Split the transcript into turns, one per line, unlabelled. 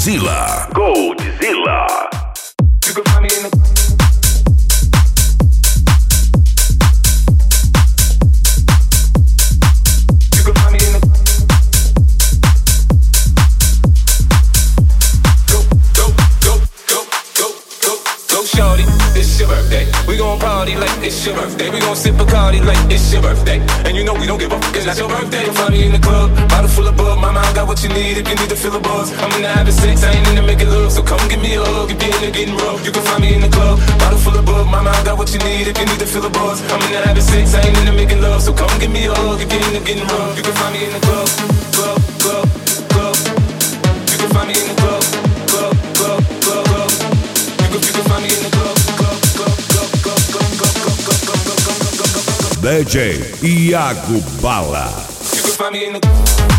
Goldzilla. Goldzilla.
You can find me in the shorty, it's your birthday. We gon' party like it's your birthday. We gon' sip Bacardi like it's your birthday. And you know we don't give up, cause that's your birthday. You can find me in the club, bottle full of bug. My mind got what you need if you need to fill a buzz. I'm into having sex, I ain't into making love. So come give me a hug if you're into getting rough. You can find me in the club, bottle full of bug. My mind got what you need if you need to fill a buzz. I'm into having sex, I ain't into making love. So come give me a hug if you're into getting rough. You can find me in the club, club, club, club. You can find me in the club, club, club, club, club. You can find me in the club, club, club, club, club, club, club, club, club, club, club, club, club, club.
DJ Iago Bala.
You can find me in the